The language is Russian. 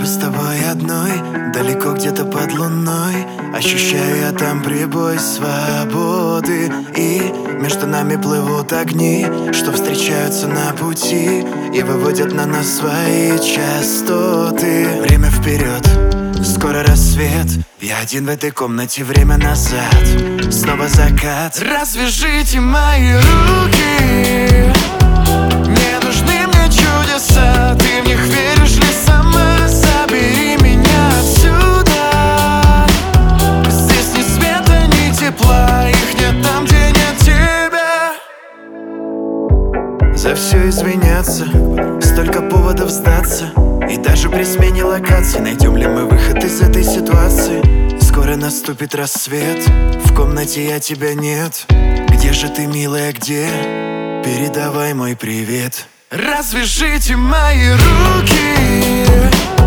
небе с тобой одной, далеко где-то под луной. Ощущаю я там прибой свободы, и между нами плывут огни, что встречаются на пути и выводят на нас свои частоты. Время вперед, скоро рассвет. Я один в этой комнате, время назад. Снова закат. Развяжите мои руки. Не нужны мне чудеса. Ты в них веришь ли сама? Забери меня отсюда. Здесь ни света, ни тепла. Их нет там, где нет тебя. За все извиняться, столько поводов сдаться. И даже при смене локации найдем ли мы выход из этой ситуации? Скоро наступит рассвет, в комнате я тебя нет. Где же ты, милая, где? Передавай мой привет. Развяжите мои руки.